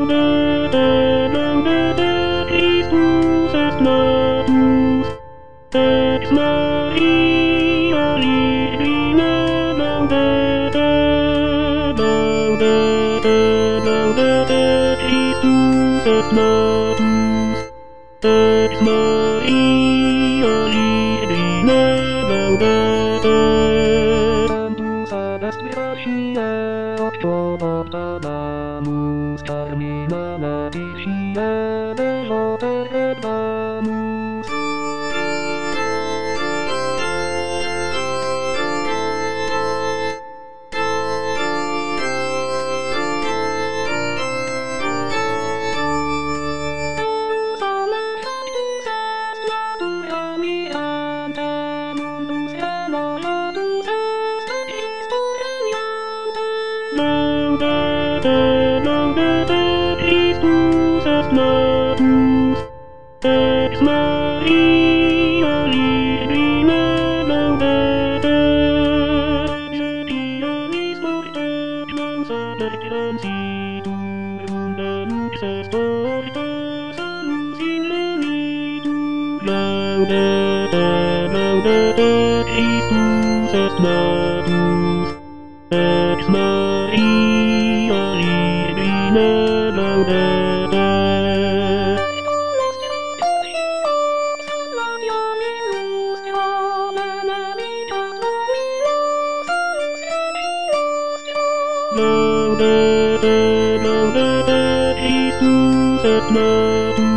Jesus es natus, ex Maria Virgine laudete, laudete, laudete, Jesus es natus, ex Maria Virgine laudete. Cantus ad est Virgie, Obtanamus termina laetitia devoter et damus. Laudete, laudete, Christus est natus, ex Maria Virgine laudete. Setialis mortem mansadet transitur, lux est portas salus in lenitur. Laudete, laudete, Christus est natus, ex Maria Virgine laudete. Laudete, laudete, Christus est natus.